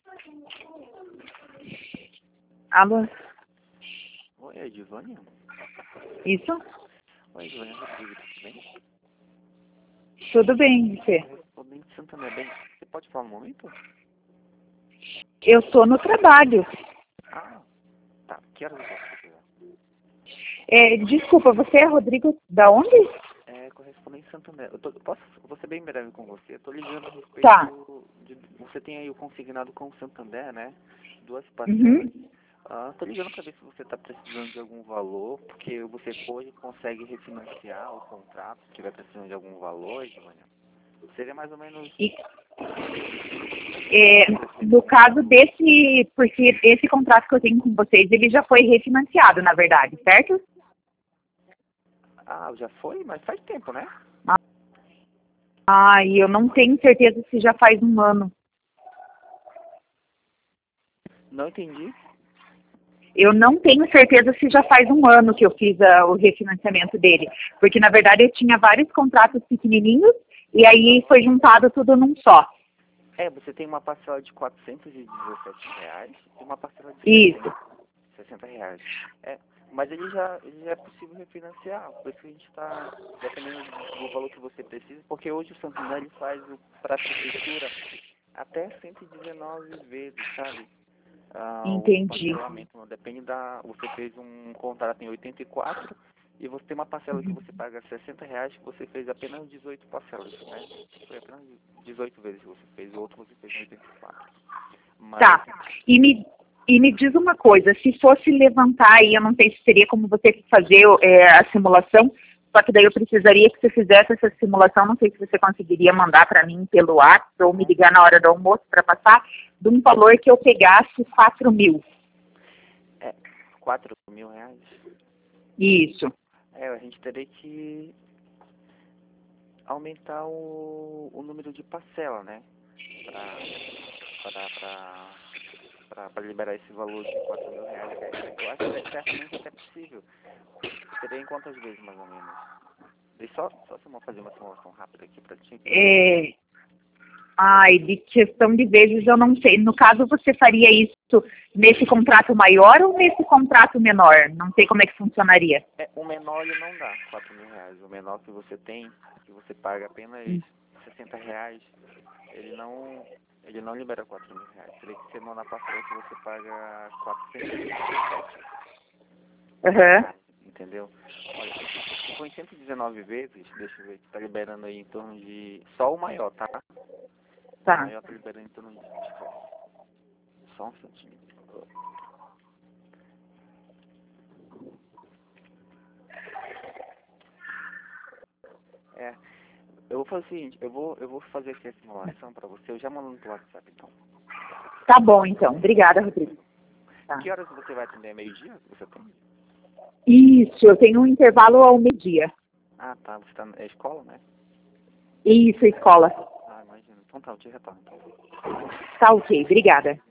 Alô? Oi, é a Edivânia? Isso? Oi, Edivânia Rodrigues, tudo bem? Tudo bem, você? Respondendo de Santander, bem, você pode falar um momento? Eu tô no trabalho. Ah, tá, que horas eu posso chegar? Desculpa, você é Rodrigo da onde? Correspondente de Santander. Vou ser bem breve com você. Eu tô ligando a respeito Tá. você tem aí o consignado com o Santander, né? Duas parcelas. Uhum. Tô ligando para ver se você está precisando de algum valor, porque você hoje consegue refinanciar o contrato, se estiver precisando de algum valor, Edivânia. Seria mais ou menos... E, no caso desse, porque esse contrato que eu tenho com vocês, ele já foi refinanciado, na verdade, certo? Ah, já foi? Mas faz tempo, né? Ah, e eu não tenho certeza se já faz um ano. Não entendi. Eu não tenho certeza se já faz um ano que eu fiz o refinanciamento dele. Porque, na verdade, eu tinha vários contratos pequenininhos e aí foi juntado tudo num só. Você tem uma parcela de R$ 417 e uma parcela de Isso. R$ 60. Mas ele já é possível refinanciar, por isso que a gente está dependendo do valor que você precisa, porque hoje o Santander ele faz para a prefeitura até 119 vezes, sabe? O Entendi. parcelamento depende você fez um contrato em 84 e você tem uma parcela que você paga R$ 60, que você fez apenas 18 parcelas, né? Foi apenas 18 vezes que você fez, o outro você fez em 84. Mas, Tá. E me diz uma coisa, se fosse levantar aí, eu não sei se seria como você fazer a simulação, só que daí eu precisaria que você fizesse essa simulação, não sei se você conseguiria mandar para mim pelo WhatsApp ou me ligar na hora do almoço para passar, de um valor que eu pegasse 4.000. R$ 4.000? Isso. A gente teria que aumentar o número de parcela, né? Para liberar esse valor de R$ 4.000. Eu acho que certamente até possível. Seria em quantas vezes, mais ou menos? Deixa só fazer uma simulação rápida aqui para ti. Ai, de questão de vezes eu não sei. No caso, você faria isso nesse contrato maior ou nesse contrato menor? Não sei como é que funcionaria. O menor ele não dá R$ 4.000. O menor que você tem, que você paga apenas R$ 60, ele não libera R$ 4.000. Teria que ser na parcela que você paga 457. Aham. Entendeu? Olha, se for em 119 vezes, deixa eu ver, tá liberando aí em torno de... Só o maior, tá? O Tá. maior tá liberando em torno de... Deixa eu ver. Só um instantinho. Eu vou fazer o seguinte, eu vou fazer aqui a simulação pra você, eu já mando no WhatsApp, então. Tá bom, então. Obrigada, Rodrigo. Tá. Que horas você vai atender? Meio-dia? Você tem? Isso, eu tenho um intervalo ao meio-dia. Ah, tá. Você tá na escola, né? Isso, escola. Ah, imagina. Então tá, eu te retorno. Então. Tá ok, obrigada.